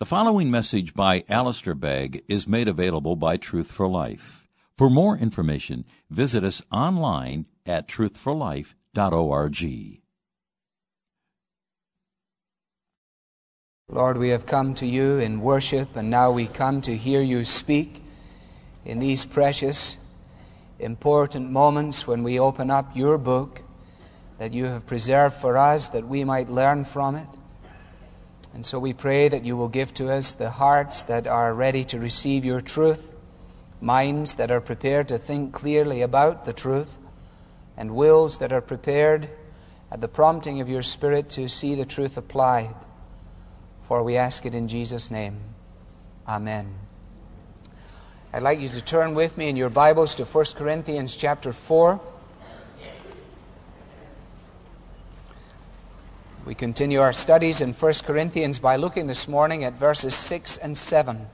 The following message by Alistair Begg is made available by Truth for Life. For more information, visit us online at truthforlife.org. Lord, we have come to you in worship, and now we come to hear you speak in these precious, important moments when we open up your book that you have preserved for us that we might learn from it. And so we pray that you will give to us the hearts that are ready to receive your truth, minds that are prepared to think clearly about the truth, and wills that are prepared at the prompting of your Spirit to see the truth applied. For we ask it in Jesus' name. Amen. I'd like you to turn with me in your Bibles to 1 Corinthians chapter 4. We continue our studies in 1 Corinthians by looking this morning at verses 6 and 7.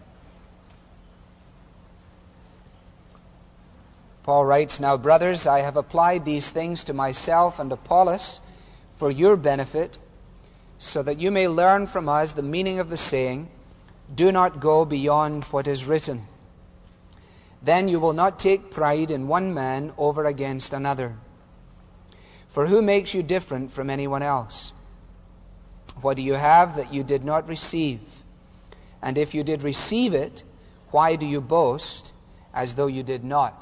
Paul writes, "Now, brothers, I have applied these things to myself and Apollos for your benefit, so that you may learn from us the meaning of the saying, 'Do not go beyond what is written.' Then you will not take pride in one man over against another. For who makes you different from anyone else? What do you have that you did not receive? And if you did receive it, why do you boast as though you did not?"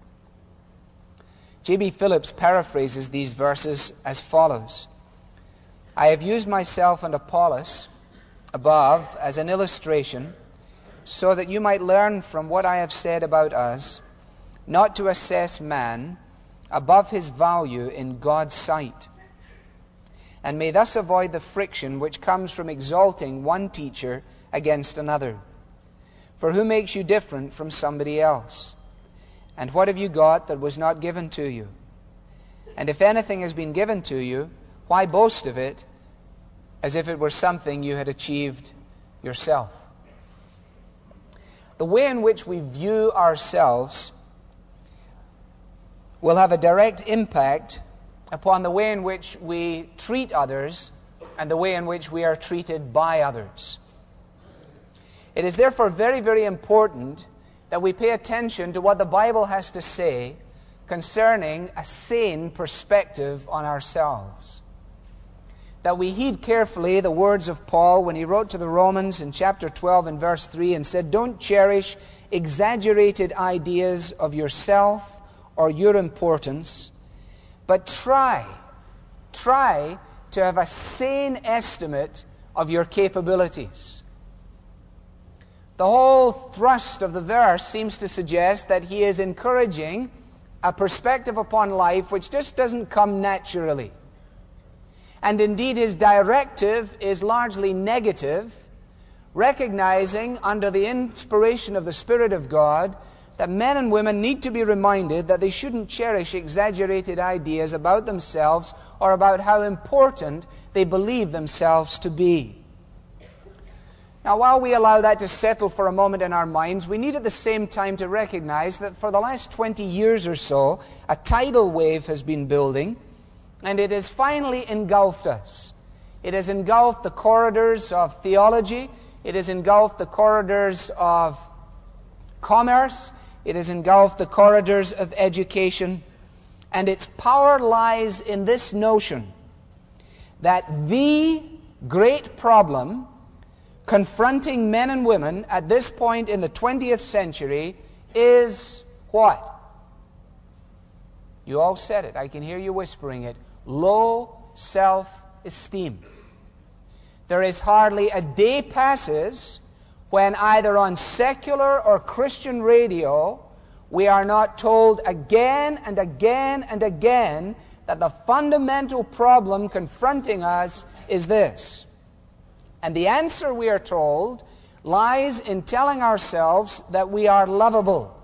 J.B. Phillips paraphrases these verses as follows: "I have used myself and Apollos above as an illustration, so that you might learn from what I have said about us, not to assess man above his value in God's sight, and may thus avoid the friction which comes from exalting one teacher against another. For who makes you different from somebody else? And what have you got that was not given to you? And if anything has been given to you, why boast of it as if it were something you had achieved yourself?" The way in which we view ourselves will have a direct impact upon the way in which we treat others and the way in which we are treated by others. It is therefore very, very important that we pay attention to what the Bible has to say concerning a sane perspective on ourselves. That we heed carefully the words of Paul when he wrote to the Romans in chapter 12 and verse 3 and said, "Don't cherish exaggerated ideas of yourself or your importance, but try to have a sane estimate of your capabilities." The whole thrust of the verse seems to suggest that he is encouraging a perspective upon life which just doesn't come naturally. And indeed his directive is largely negative, recognizing under the inspiration of the Spirit of God that men and women need to be reminded that they shouldn't cherish exaggerated ideas about themselves or about how important they believe themselves to be. Now, while we allow that to settle for a moment in our minds, we need at the same time to recognize that for the last 20 years or so, a tidal wave has been building, and it has finally engulfed us. It has engulfed the corridors of theology. It has engulfed the corridors of commerce. It has engulfed the corridors of education. And its power lies in this notion that the great problem confronting men and women at this point in the 20th century is what? You all said it. I can hear you whispering it. Low self-esteem. There is hardly a day passes when either on secular or Christian radio we are not told again and again and again that the fundamental problem confronting us is this. And the answer, we are told, lies in telling ourselves that we are lovable.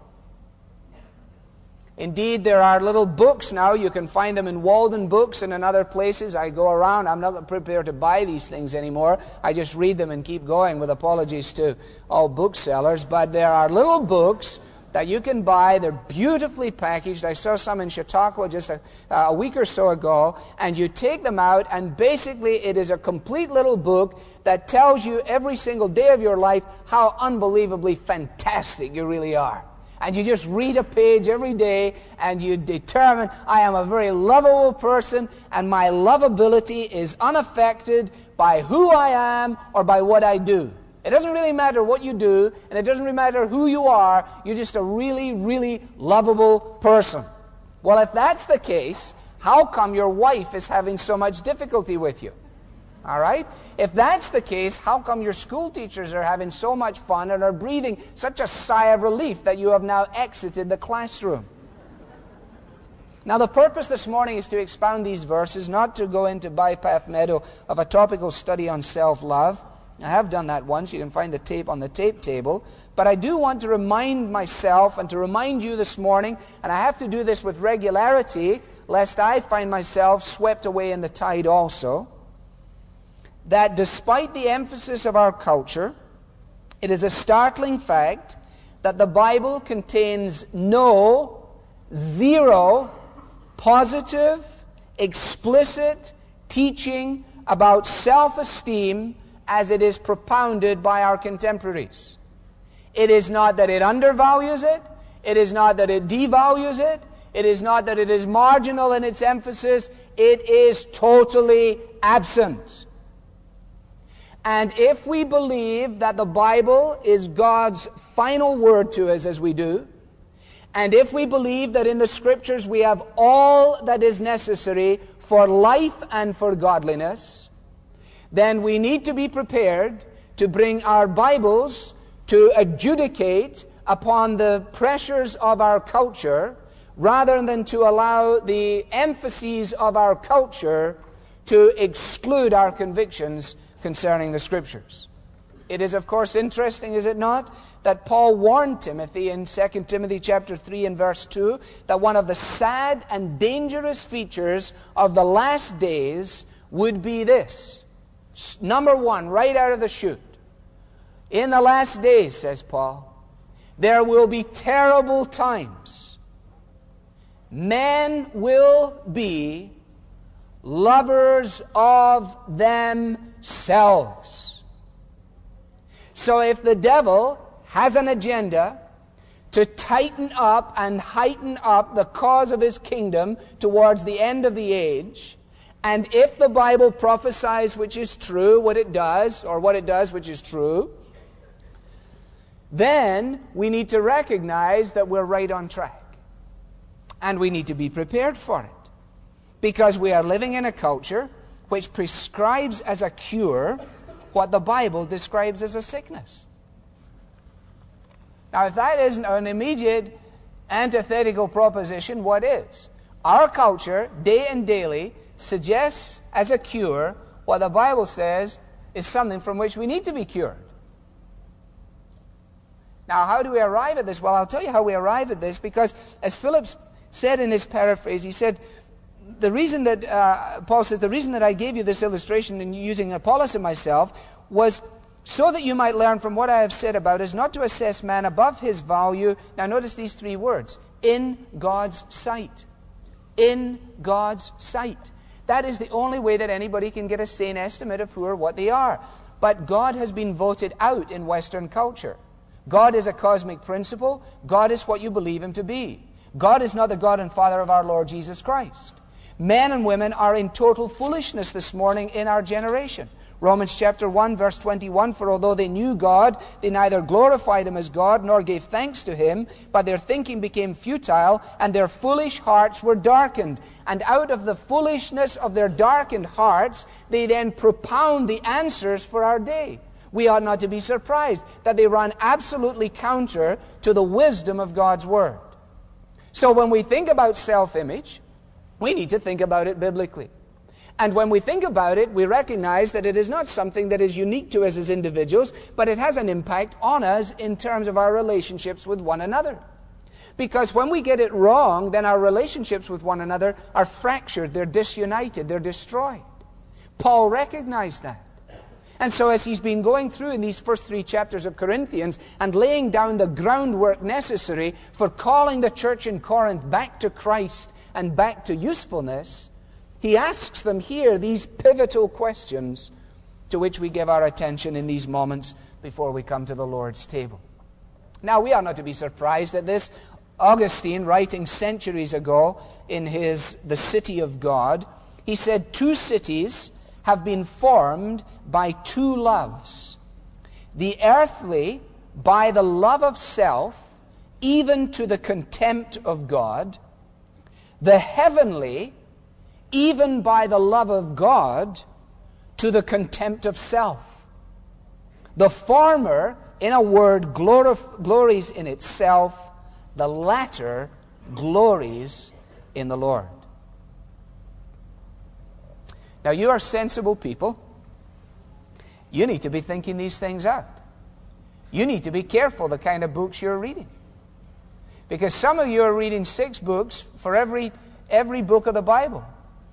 Indeed, there are little books now. You can find them in Walden Books and in other places. I go around. I'm not prepared to buy these things anymore. I just read them and keep going, with apologies to all booksellers. But there are little books that you can buy. They're beautifully packaged. I saw some in Chautauqua just a week or so ago. And you take them out, and basically it is a complete little book that tells you every single day of your life how unbelievably fantastic you really are. And you just read a page every day, and you determine, I am a very lovable person, and my lovability is unaffected by who I am or by what I do. It doesn't really matter what you do, and it doesn't really matter who you are. You're just a really, really lovable person. Well, if that's the case, how come your wife is having so much difficulty with you? All right? If that's the case, how come your school teachers are having so much fun and are breathing such a sigh of relief that you have now exited the classroom? Now, the purpose this morning is to expound these verses, not to go into bypath meadow of a topical study on self-love. I have done that once. You can find the tape on the tape table. But I do want to remind myself and to remind you this morning, and I have to do this with regularity, lest I find myself swept away in the tide also, that despite the emphasis of our culture, it is a startling fact that the Bible contains zero positive, explicit teaching about self-esteem as it is propounded by our contemporaries. It is not that it undervalues it. It is not that it devalues it. It is not that it is marginal in its emphasis. It is totally absent. And if we believe that the Bible is God's final word to us, as we do, and if we believe that in the Scriptures we have all that is necessary for life and for godliness, then we need to be prepared to bring our Bibles to adjudicate upon the pressures of our culture, rather than to allow the emphases of our culture to exclude our convictions concerning the Scriptures. It is, of course, interesting, is it not, that Paul warned Timothy in 2 Timothy chapter 3 and verse 2 that one of the sad and dangerous features of the last days would be this. Number one, right out of the chute. In the last days, says Paul, there will be terrible times. Men will be lovers of themselves. So if the devil has an agenda to tighten up and heighten up the cause of his kingdom towards the end of the age, and if the Bible prophesies which is true, what it does which is true, then we need to recognize that we're right on track. And we need to be prepared for it. Because we are living in a culture which prescribes as a cure what the Bible describes as a sickness. Now, if that isn't an immediate antithetical proposition, what is? Our culture, day and daily, suggests as a cure what the Bible says is something from which we need to be cured. Now, how do we arrive at this? Well, I'll tell you how we arrive at this, because as Philip said in his paraphrase, he said, the reason that, Paul says, the reason that I gave you this illustration in using Apollos and myself was so that you might learn from what I have said about is not to assess man above his value. Now notice these three words: in God's sight. In God's sight. That is the only way that anybody can get a sane estimate of who or what they are. But God has been voted out in Western culture. God is a cosmic principle. God is what you believe Him to be. God is not the God and Father of our Lord Jesus Christ. Men and women are in total foolishness this morning in our generation. Romans chapter 1 verse 21, for although they knew God, they neither glorified Him as God nor gave thanks to Him, but their thinking became futile, and their foolish hearts were darkened. And out of the foolishness of their darkened hearts, they then propound the answers for our day. We ought not to be surprised that they run absolutely counter to the wisdom of God's Word. So when we think about self-image, we need to think about it biblically. And when we think about it, we recognize that it is not something that is unique to us as individuals, but it has an impact on us in terms of our relationships with one another. Because when we get it wrong, then our relationships with one another are fractured, they're disunited, they're destroyed. Paul recognized that. And so as he's been going through in these first 3 chapters of Corinthians and laying down the groundwork necessary for calling the church in Corinth back to Christ and back to usefulness, he asks them here these pivotal questions to which we give our attention in these moments before we come to the Lord's table. Now, we are not to be surprised at this. Augustine, writing centuries ago in his The City of God, he said, 2 cities have been formed by 2 loves. The earthly by the love of self, even to the contempt of God. The heavenly, even by the love of God, to the contempt of self. The former, in a word, glories in itself. The latter glories in the Lord. Now, you are sensible people. You need to be thinking these things out. You need to be careful the kind of books you're reading. Because some of you are reading 6 books for every book of the Bible.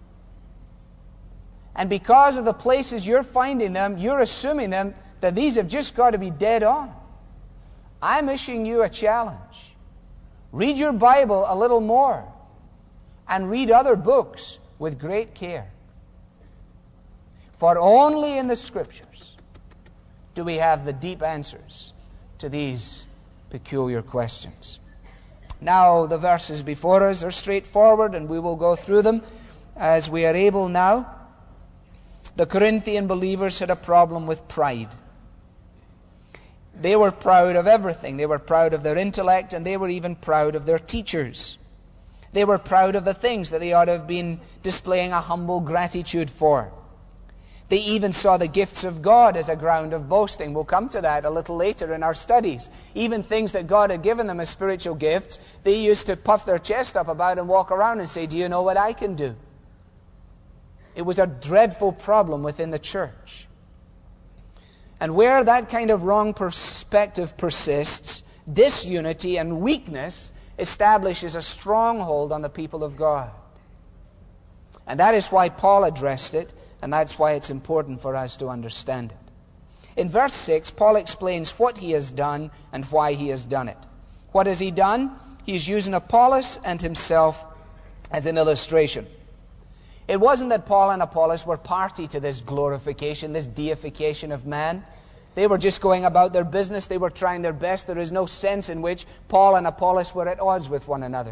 And because of the places you're finding them, you're assuming them that these have just got to be dead on. I'm issuing you a challenge. Read your Bible a little more and read other books with great care. For only in the Scriptures do we have the deep answers to these peculiar questions. Now, the verses before us are straightforward, and we will go through them as we are able now. The Corinthian believers had a problem with pride. They were proud of everything. They were proud of their intellect, and they were even proud of their teachers. They were proud of the things that they ought to have been displaying a humble gratitude for. They even saw the gifts of God as a ground of boasting. We'll come to that a little later in our studies. Even things that God had given them as spiritual gifts, they used to puff their chest up about and walk around and say, "Do you know what I can do?" It was a dreadful problem within the church. And where that kind of wrong perspective persists, disunity and weakness establishes a stronghold on the people of God. And that is why Paul addressed it, and that's why it's important for us to understand it. In verse 6, Paul explains what he has done and why he has done it. What has he done? He's using Apollos and himself as an illustration. It wasn't that Paul and Apollos were party to this glorification, this deification of man. They were just going about their business. They were trying their best. There is no sense in which Paul and Apollos were at odds with one another.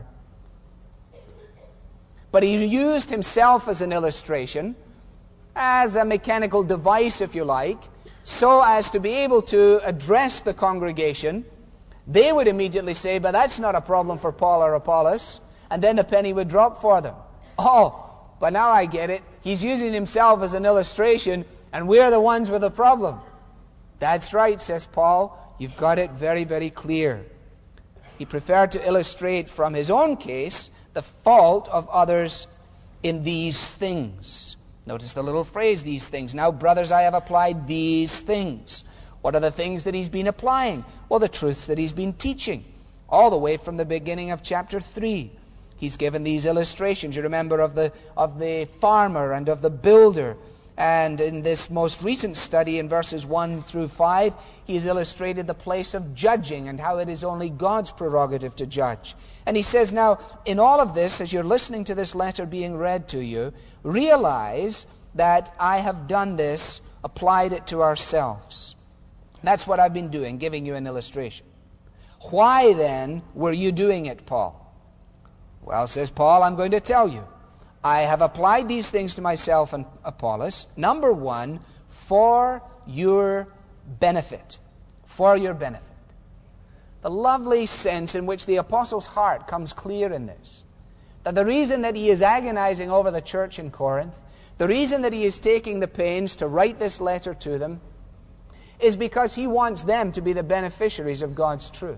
But he used himself as an illustration, as a mechanical device, if you like, so as to be able to address the congregation. They would immediately say, "But that's not a problem for Paul or Apollos," and then the penny would drop for them. "Oh, but now I get it. He's using himself as an illustration, and we're the ones with the problem." "That's right," says Paul. "You've got it very, very clear." He preferred to illustrate from his own case the fault of others in these things. Notice the little phrase, "these things." Now, brothers, I have applied these things. What are the things that he's been applying? Well, the truths that he's been teaching, all the way from the beginning of chapter 3. He's given these illustrations. You remember of the farmer and of the builder. And in this most recent study in verses 1 through 5, he's illustrated the place of judging and how it is only God's prerogative to judge. And he says now, in all of this, as you're listening to this letter being read to you, realize that I have done this, applied it to ourselves. That's what I've been doing, giving you an illustration. Why then were you doing it, Paul? Well, says Paul, I'm going to tell you. I have applied these things to myself and Apollos. Number one, for your benefit. For your benefit. The lovely sense in which the apostle's heart comes clear in this. That the reason that he is agonizing over the church in Corinth, the reason that he is taking the pains to write this letter to them, is because he wants them to be the beneficiaries of God's truth.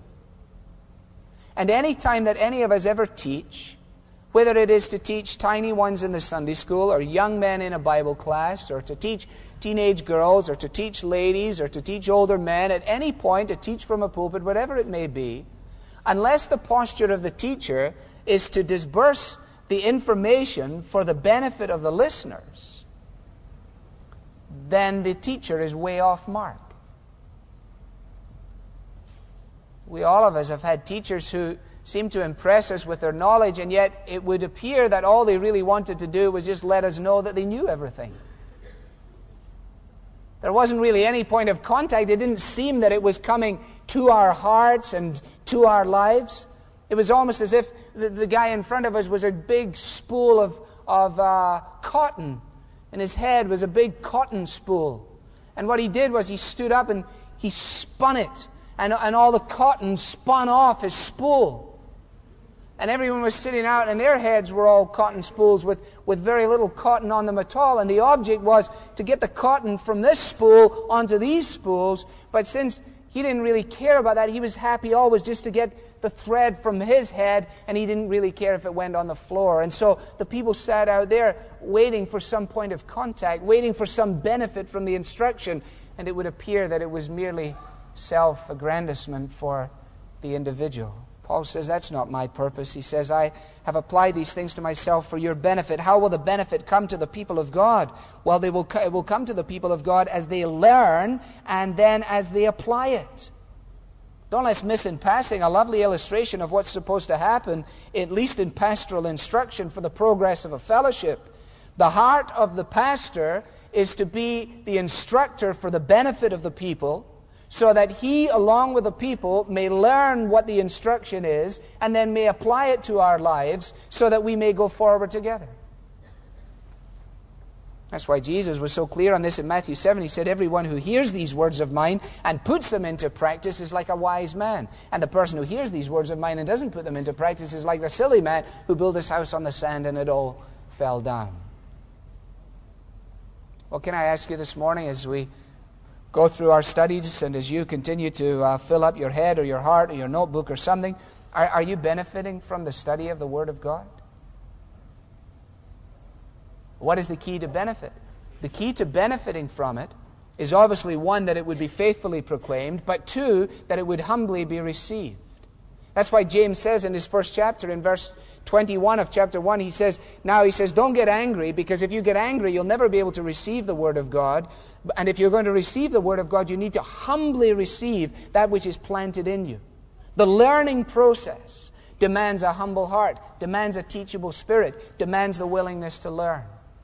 And any time that any of us ever teach, whether it is to teach tiny ones in the Sunday school, or young men in a Bible class, or to teach teenage girls, or to teach ladies, or to teach older men, at any point to teach from a pulpit, whatever it may be, unless the posture of the teacher is to disburse the information for the benefit of the listeners, then the teacher is way off mark. We all of us have had teachers who seem to impress us with their knowledge, and yet it would appear that all they really wanted to do was just let us know that they knew everything. There wasn't really any point of contact. It didn't seem that it was coming to our hearts and to our lives. It was almost as if the guy in front of us was a big spool of cotton, and his head was a big cotton spool. And what he did was he stood up and he spun it, and all the cotton spun off his spool. And everyone was sitting out, and their heads were all cotton spools with very little cotton on them at all. And the object was to get the cotton from this spool onto these spools. But since he didn't really care about that, he was happy always just to get the thread from his head, and he didn't really care if it went on the floor. And so the people sat out there waiting for some point of contact, waiting for some benefit from the instruction. And it would appear that it was merely self-aggrandizement for the individual. Paul says, that's not my purpose. He says, I have applied these things to myself for your benefit. How will the benefit come to the people of God? Well, it will come to the people of God as they learn and then as they apply it. Don't let's miss in passing a lovely illustration of what's supposed to happen, at least in pastoral instruction for the progress of a fellowship. The heart of the pastor is to be the instructor for the benefit of the people, so that he, along with the people, may learn what the instruction is and then may apply it to our lives so that we may go forward together. That's why Jesus was so clear on this in Matthew 7. He said, everyone who hears these words of mine and puts them into practice is like a wise man. And the person who hears these words of mine and doesn't put them into practice is like the silly man who built his house on the sand and it all fell down. Well, can I ask you this morning, as we go through our studies and as you continue to fill up your head or your heart or your notebook or something, are you benefiting from the study of the Word of God? What is the key to benefit? The key to benefiting from it is obviously, one, that it would be faithfully proclaimed, but two, that it would humbly be received. That's why James says in his first chapter, in verse 21 of chapter 1, he says, don't get angry, because if you get angry, you'll never be able to receive the Word of God. And if you're going to receive the Word of God, you need to humbly receive that which is planted in you. The learning process demands a humble heart, demands a teachable spirit, demands the willingness to learn.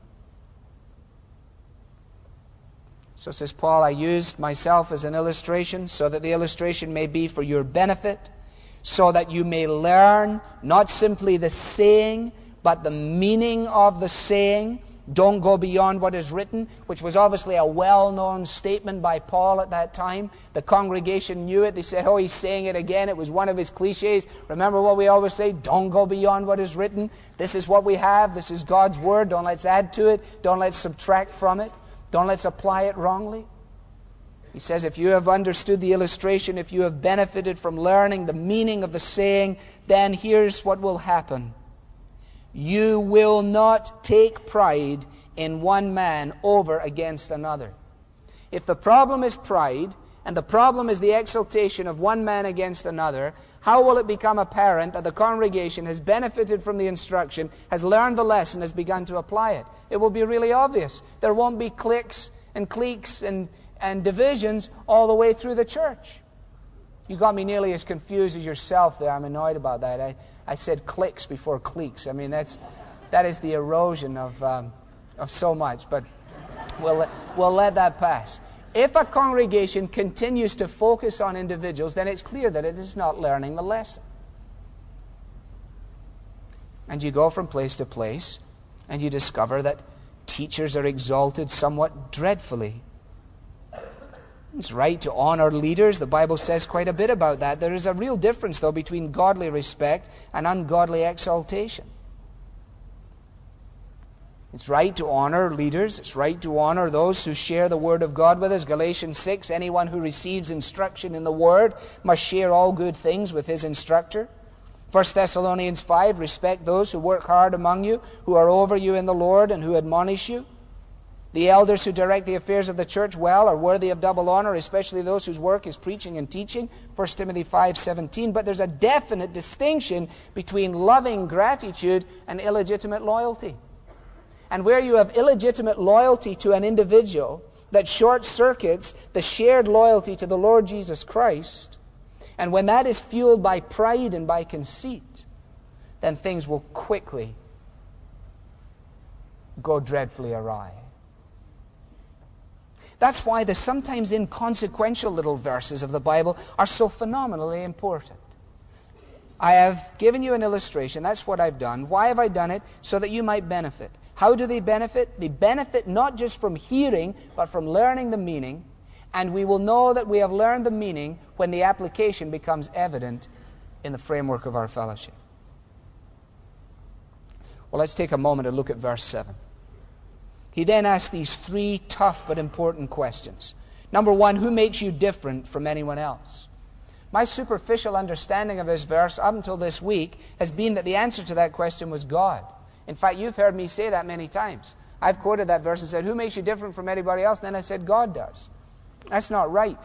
So says Paul, I used myself as an illustration so that the illustration may be for your benefit, so that you may learn not simply the saying, but the meaning of the saying. Don't go beyond what is written, which was obviously a well-known statement by Paul at that time. The congregation knew it. They said, oh, he's saying it again. It was one of his cliches. Remember what we always say? Don't go beyond what is written. This is what we have. This is God's Word. Don't let's add to it. Don't let's subtract from it. Don't let's apply it wrongly. He says, if you have understood the illustration, if you have benefited from learning the meaning of the saying, then here's what will happen. You will not take pride in one man over against another. If the problem is pride, and the problem is the exaltation of one man against another, how will it become apparent that the congregation has benefited from the instruction, has learned the lesson, has begun to apply it? It will be really obvious. There won't be cliques and cliques and divisions all the way through the church. You got me nearly as confused as yourself there. I'm annoyed about that. I said cliques before cliques. I mean, that is the erosion of so much. But we'll let that pass. If a congregation continues to focus on individuals, then it's clear that it is not learning the lesson. And you go from place to place, and you discover that teachers are exalted somewhat dreadfully. It's right to honor leaders. The Bible says quite a bit about that. There is a real difference, though, between godly respect and ungodly exaltation. It's right to honor leaders. It's right to honor those who share the Word of God with us. Galatians 6, anyone who receives instruction in the Word must share all good things with his instructor. 1 Thessalonians 5, respect those who work hard among you, who are over you in the Lord and who admonish you. The elders who direct the affairs of the church well are worthy of double honor, especially those whose work is preaching and teaching. 1 Timothy 5:17. But there's a definite distinction between loving gratitude and illegitimate loyalty. And where you have illegitimate loyalty to an individual, that short-circuits the shared loyalty to the Lord Jesus Christ, and when that is fueled by pride and by conceit, then things will quickly go dreadfully awry. That's why the sometimes inconsequential little verses of the Bible are so phenomenally important. I have given you an illustration. That's what I've done. Why have I done it? So that you might benefit. How do they benefit? They benefit not just from hearing, but from learning the meaning. And we will know that we have learned the meaning when the application becomes evident in the framework of our fellowship. Well, let's take a moment to look at verse 7. He then asks these three tough but important questions. Number one, who makes you different from anyone else? My superficial understanding of this verse up until this week has been that the answer to that question was God. In fact, you've heard me say that many times. I've quoted that verse and said, who makes you different from anybody else? And then I said, God does. That's not right.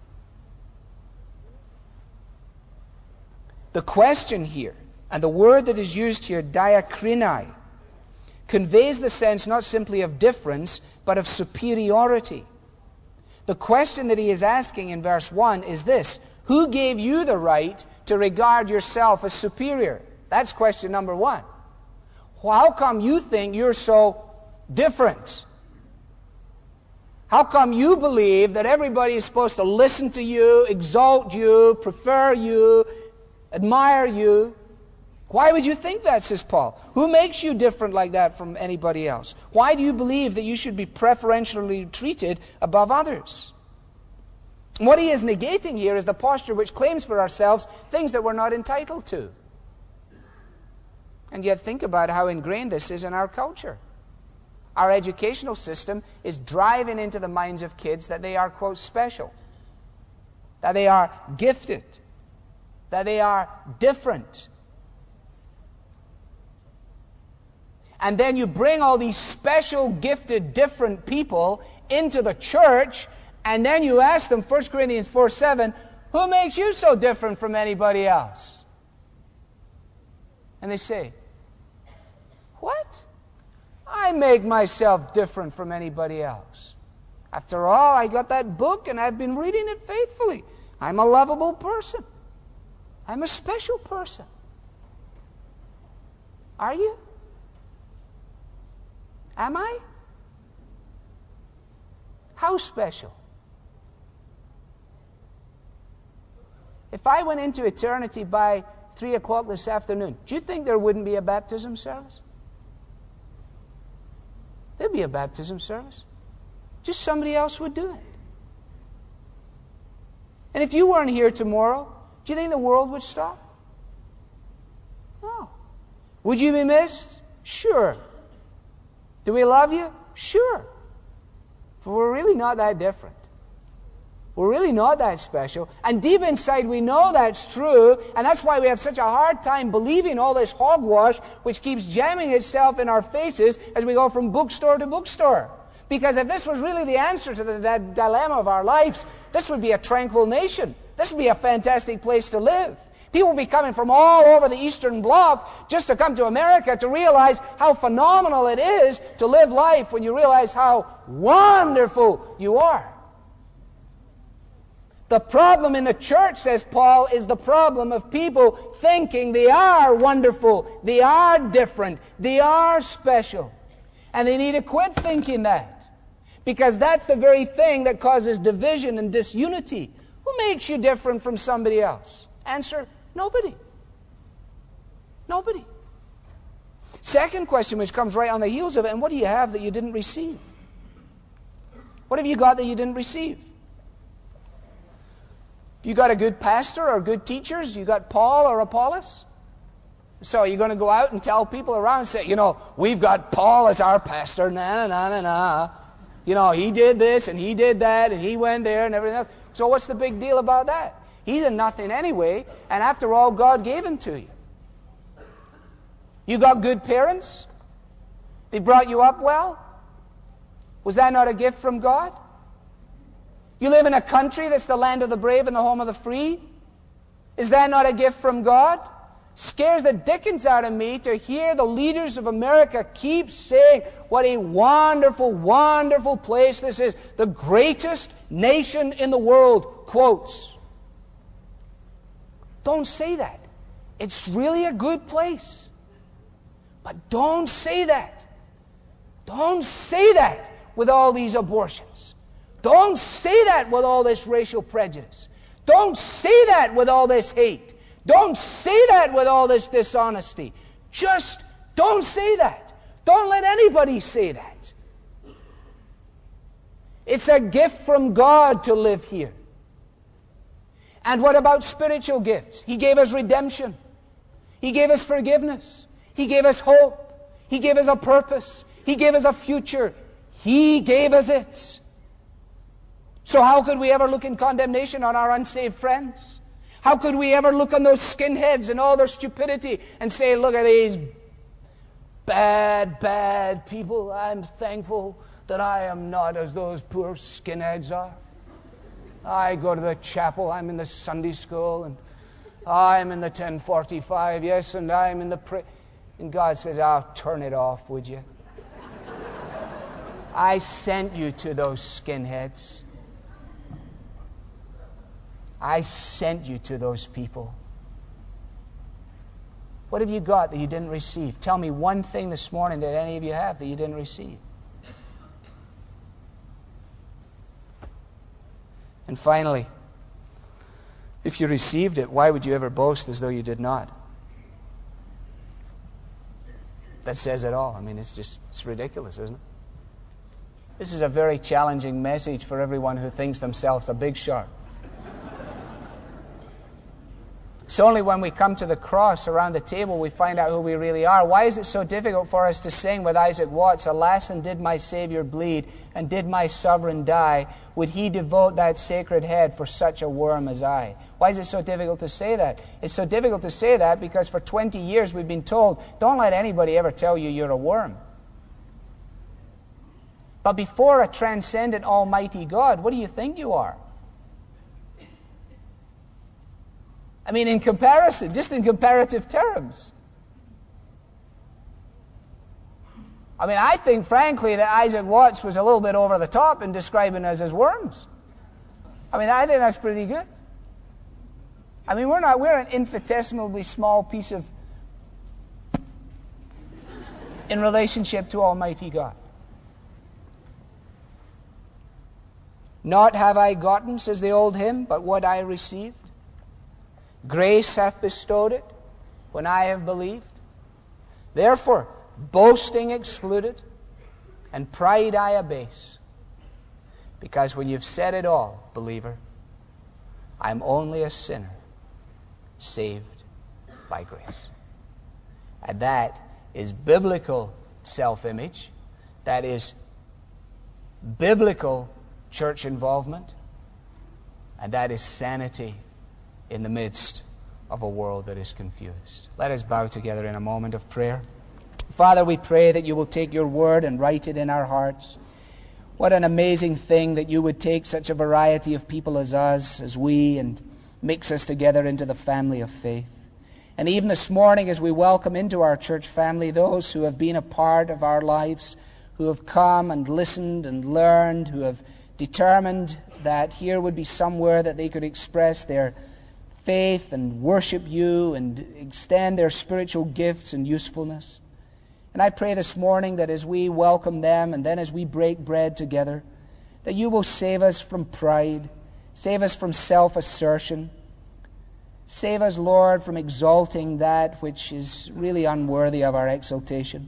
The question here, and the word that is used here, diakrinai, conveys the sense not simply of difference, but of superiority. The question that he is asking in verse 1 is this: who gave you the right to regard yourself as superior? That's question number one. How come you think you're so different? How come you believe that everybody is supposed to listen to you, exalt you, prefer you, admire you? Why would you think that, says Paul? Who makes you different like that from anybody else? Why do you believe that you should be preferentially treated above others? And what he is negating here is the posture which claims for ourselves things that we're not entitled to. And yet think about how ingrained this is in our culture. Our educational system is driving into the minds of kids that they are, quote, special, that they are gifted, that they are different. And then you bring all these special, gifted, different people into the church, and then you ask them, 1 Corinthians 4:7, who makes you so different from anybody else? And they say, what? I make myself different from anybody else. After all, I got that book and I've been reading it faithfully. I'm a lovable person. I'm a special person. Are you? Am I? How special? If I went into eternity by 3 o'clock this afternoon, do you think there wouldn't be a baptism service? There'd be a baptism service. Just somebody else would do it. And if you weren't here tomorrow, do you think the world would stop? No. Would you be missed? Sure. Do we love you? Sure. But we're really not that different. We're really not that special. And deep inside we know that's true, and that's why we have such a hard time believing all this hogwash which keeps jamming itself in our faces as we go from bookstore to bookstore. Because if this was really the answer to that dilemma of our lives, this would be a tranquil nation. This would be a fantastic place to live. People would be coming from all over the Eastern Bloc just to come to America to realize how phenomenal it is to live life when you realize how wonderful you are. The problem in the church, says Paul, is the problem of people thinking they are wonderful, they are different, they are special. And they need to quit thinking that. Because that's the very thing that causes division and disunity. Who makes you different from somebody else? Answer, nobody. Nobody. Second question, which comes right on the heels of it, and what do you have that you didn't receive? What have you got that you didn't receive? You got a good pastor or good teachers? You got Paul or Apollos? So you're going to go out and tell people around and say, we've got Paul as our pastor, na. He did this and he did that and he went there and everything else. So what's the big deal about that? He's a nothing anyway, and after all, God gave him to you. You got good parents? They brought you up well? Was that not a gift from God? You live in a country that's the land of the brave and the home of the free? Is that not a gift from God? Scares the dickens out of me to hear the leaders of America keep saying what a wonderful, wonderful place this is. The greatest nation in the world, quotes. Don't say that. It's really a good place. But don't say that. Don't say that with all these abortions. Don't say that with all this racial prejudice. Don't say that with all this hate. Don't say that with all this dishonesty. Just don't say that. Don't let anybody say that. It's a gift from God to live here. And what about spiritual gifts? He gave us redemption. He gave us forgiveness. He gave us hope. He gave us a purpose. He gave us a future. He gave us it. So how could we ever look in condemnation on our unsaved friends? How could we ever look on those skinheads and all their stupidity and say, look at these bad, bad people. I'm thankful that I am not as those poor skinheads are. I go to the chapel, I'm in the Sunday school, and I'm in the 1045, yes, and I'm in the and God says, turn it off, would you? I sent you to those skinheads. I sent you to those people. What have you got that you didn't receive? Tell me one thing this morning that any of you have that you didn't receive. And finally, if you received it, why would you ever boast as though you did not? That says it all. I mean, it's ridiculous, isn't it? This is a very challenging message for everyone who thinks themselves a big shot. It's only when we come to the cross around the table we find out who we really are. Why is it so difficult for us to sing with Isaac Watts, alas, and did my Savior bleed, and did my sovereign die? Would he devote that sacred head for such a worm as I? Why is it so difficult to say that? It's so difficult to say that because for 20 years we've been told, don't let anybody ever tell you you're a worm. But before a transcendent almighty God, what do you think you are? I mean, in comparison, just in comparative terms. I mean, I think, frankly, that Isaac Watts was a little bit over the top in describing us as worms. I mean, I think that's pretty good. I mean, we're an infinitesimally small piece of, in relationship to Almighty God. Not have I gotten, says the old hymn, but what I received. Grace hath bestowed it when I have believed. Therefore, boasting excluded, and pride I abase. Because when you've said it all, believer, I'm only a sinner saved by grace. And that is biblical self-image. That is biblical church involvement. And that is sanity in the midst of a world that is confused. Let us bow together in a moment of prayer. Father, we pray that you will take your word and write it in our hearts. What an amazing thing that you would take such a variety of people as us, as we, and mix us together into the family of faith. And even this morning, as we welcome into our church family those who have been a part of our lives, who have come and listened and learned, who have determined that here would be somewhere that they could express their faith and worship you and extend their spiritual gifts and usefulness. And I pray this morning that as we welcome them and then as we break bread together, that you will save us from pride, save us from self-assertion, save us, Lord, from exalting that which is really unworthy of our exaltation.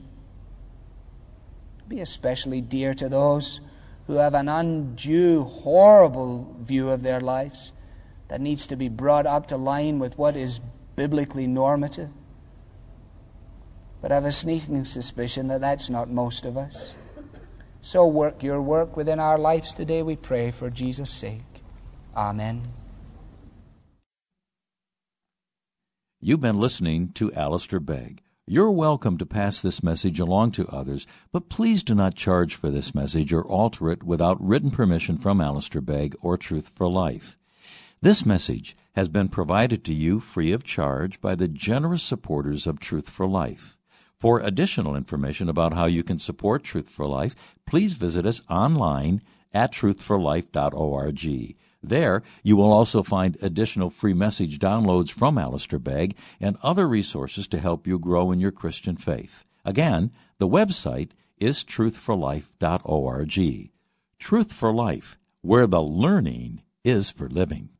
Be especially dear to those who have an undue, horrible view of their lives that needs to be brought up to line with what is biblically normative. But I have a sneaking suspicion that that's not most of us. So work your work within our lives today, we pray, for Jesus' sake. Amen. You've been listening to Alistair Begg. You're welcome to pass this message along to others, but please do not charge for this message or alter it without written permission from Alistair Begg or Truth for Life. This message has been provided to you free of charge by the generous supporters of Truth for Life. For additional information about how you can support Truth for Life, please visit us online at truthforlife.org. There, you will also find additional free message downloads from Alistair Begg and other resources to help you grow in your Christian faith. Again, the website is truthforlife.org. Truth for Life, where the learning is for living.